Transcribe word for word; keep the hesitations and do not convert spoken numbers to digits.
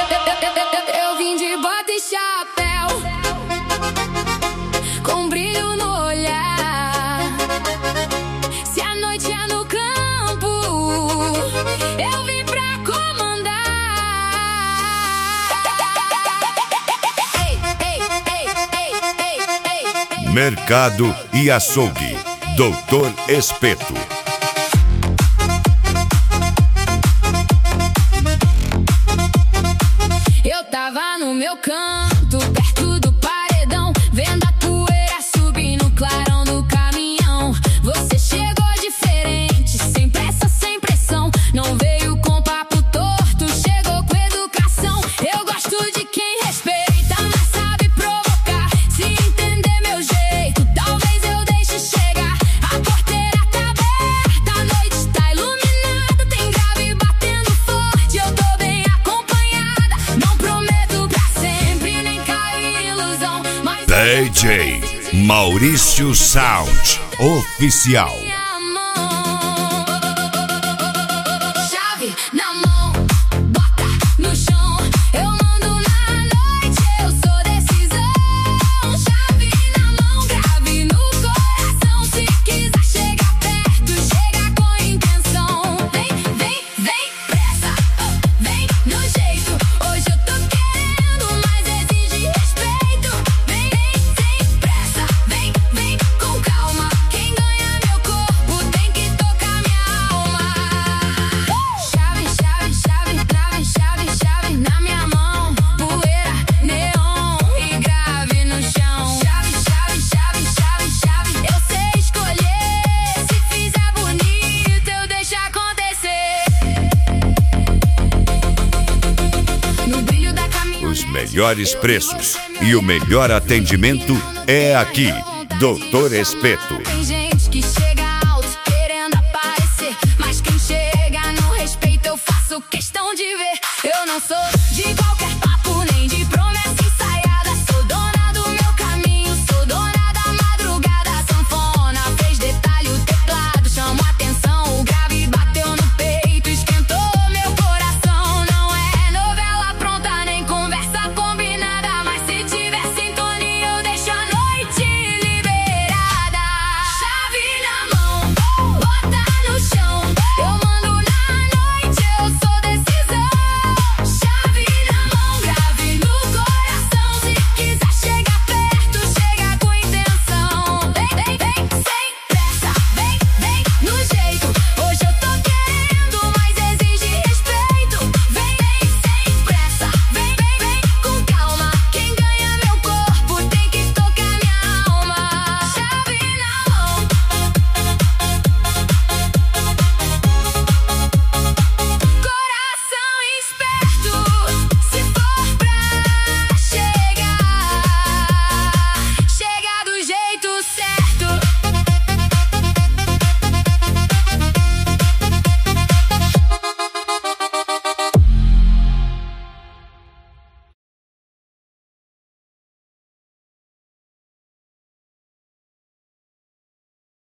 Eu vim de bota e chapéu, com brilho no olhar. Se a noite é no campo, eu vim pra comandar. Ei, ei, ei, ei, ei, ei, ei. Mercado e açougue, doutor Espeto. Eu tava no meu canto, perto do paredão, vendo a poeira subir no clarão do caminhão. Você chegou diferente, sem pressa, sem pressão. Não veio com papo torto, chegou com educação. Eu gosto de quem respeita, mas sabe provocar. Se entender meu jeito, talvez eu deixe chegar. A porteira tá aberta, a noite tá iluminada. Tem grave batendo forte, eu tô bem acompanhada. Não prometo pra sempre, nem cair em ilusão, mas D J Maurício Sound Oficial. minha mão, chave na mão, bota no chão. Eu mando na noite, eu sou decisão. Chave na mão, grave no coração. Se quiser chegar perto, chega com intenção. Vem, vem, vem, pressa, oh, vem no jeito. Hoje eu tô querendo, mas exige respeito. Vem, vem, sem pressa, vem, vem com calma. Quem ganha meu corpo tem que tocar minha alma. Chave, chave, chave, trave, chave, chave na minha mão. Poeira, neon e grave no chão. Chave, chave, chave, chave, chave. Eu sei escolher. Se fizer bonito, eu deixo acontecer. No brilho da caminhonete, Os melhores preços e o melhor atendimento é aqui, doutor Espeto. tem gente que chega alto querendo aparecer, mas quem chega no respeito eu faço questão de ver. Eu não sou